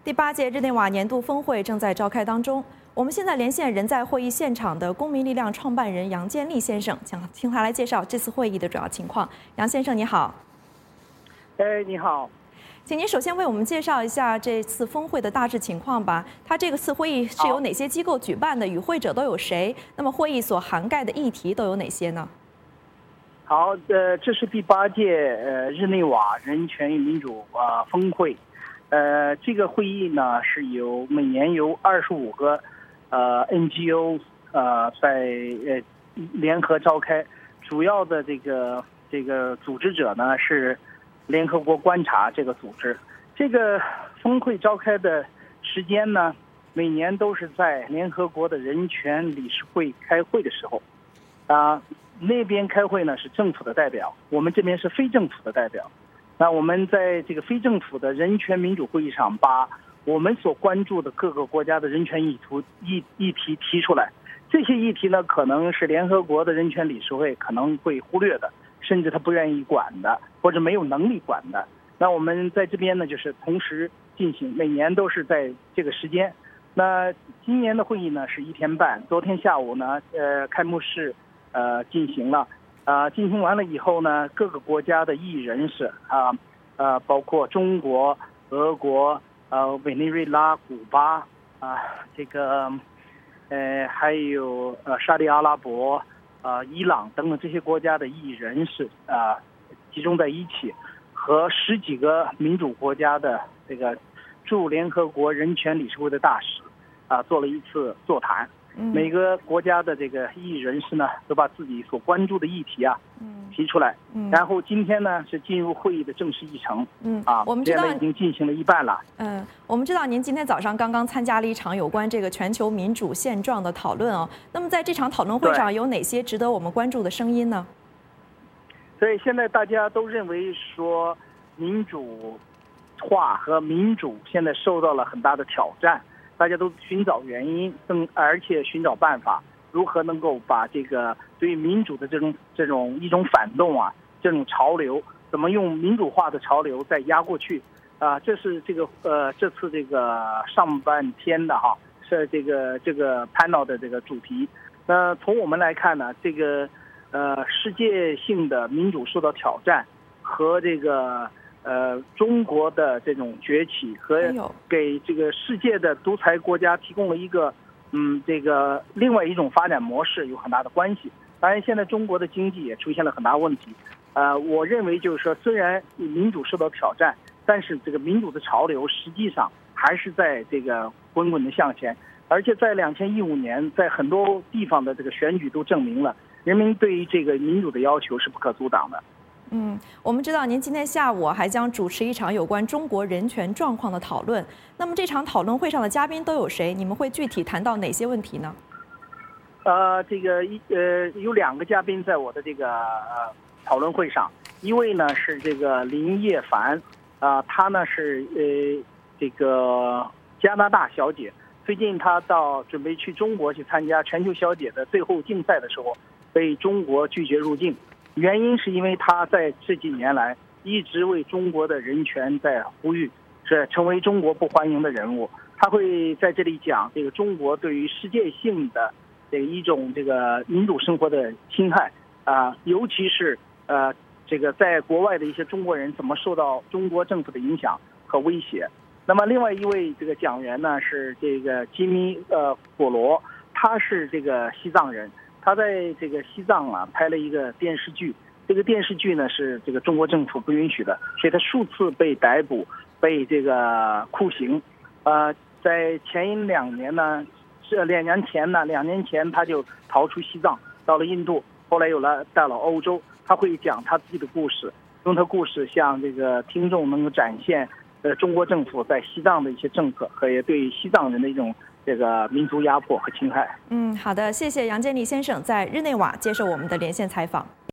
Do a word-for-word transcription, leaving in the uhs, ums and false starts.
第八届日内瓦年度峰会正在召开当中。我们现在连线人在会议现场的公民力量创办人杨建立先生，想听他来介绍这次会议的主要情况。杨先生，你好。 哎，你好。 请您首先为我们介绍一下这次峰会的大致情况吧。它这个次会议是由哪些机构举办的？与会者都有谁？那么会议所涵盖的议题都有哪些呢？ 好，呃，这是第八届呃日内瓦人权与民主啊、呃、峰会。呃，这个会议呢是由每年由二十五个呃 N G O 呃在呃联合召开，主要的这个这个组织者呢是联合国观察这个组织。这个峰会召开的时间呢，每年都是在联合国的人权理事会开会的时候，啊，那边开会呢是政府的代表，我们这边是非政府的代表。那我们在这个非政府的人权民主会议上，把我们所关注的各个国家的人权议图议议题提出来。这些议题呢，可能是联合国的人权理事会可能会忽略的，甚至他不愿意管的，或者没有能力管的。那我们在这边呢，就是同时进行，每年都是在这个时间。那今年的会议呢是一天半，昨天下午呢，呃，开幕式呃进行了。啊，进行完了以后呢，各个国家的异议人士啊，呃，包括中国、俄国、呃，委内瑞拉、古巴啊，这个，呃，还有呃沙特阿拉伯、啊、呃、伊朗等等这些国家的异议人士啊，集中在一起，和十几个民主国家的这个驻联合国人权理事会的大使啊，做了一次座谈。每个国家的这个异议人士呢，都把自己所关注的议题啊，提出来。然后今天呢是进入会议的正式议程。嗯啊， 我们知道已经进行了一半了。 嗯，我们知道您今天早上刚刚参加了一场有关这个全球民主现状的讨论哦。那么在这场讨论会上有哪些值得我们关注的声音呢？ 所以现在大家都认为说，民主化和民主现在受到了很大的挑战。大家都寻找原因，更而且寻找办法，如何能够把这个对于民主的这种这种一种反动啊，这种潮流，怎么用民主化的潮流再压过去啊？这是这个呃这次这个上半天的哈，是这个这个 panel 的这个主题。那从我们来看呢，这个呃世界性的民主受到挑战和这个。呃，中国的这种崛起和给这个世界的独裁国家提供了一个，嗯，这个另外一种发展模式有很大的关系。当然，现在中国的经济也出现了很大问题。呃，我认为就是说，虽然民主受到挑战，但是这个民主的潮流实际上还是在这个滚滚的向前。而且在两千一五年，在很多地方的这个选举都证明了，人民对于这个民主的要求是不可阻挡的。 嗯，我们知道您今天下午还将主持一场有关中国人权状况的讨论。那么这场讨论会上的嘉宾都有谁？你们会具体谈到哪些问题呢？ 呃，这个一呃有两个嘉宾在我的这个呃讨论会上，一位呢是这个林叶凡，啊、呃，她呢是呃这个加拿大小姐，最近她到准备去中国去参加全球小姐的最后竞赛的时候，被中国拒绝入境。原因是因为他在这几年来一直为中国的人权在呼吁，是成为中国不欢迎的人物。他会在这里讲这个中国对于世界性的这一种这个民主生活的侵害啊、呃，尤其是呃这个在国外的一些中国人怎么受到中国政府的影响和威胁。那么另外一位这个讲员呢是这个吉米呃果罗，他是这个西藏人。他在这个西藏啊拍了一个电视剧，这个电视剧呢是这个中国政府不允许的，所以他数次被逮捕，被这个酷刑。呃，在前两年呢，是两年前呢，两年前他就逃出西藏，到了印度，后来有了到了欧洲。他会讲他自己的故事，用他故事向这个听众能够展现呃中国政府在西藏的一些政策和也对西藏人的一种。这个民族压迫和侵害。 嗯，好的，谢谢杨建立先生在日内瓦接受我们的连线采访。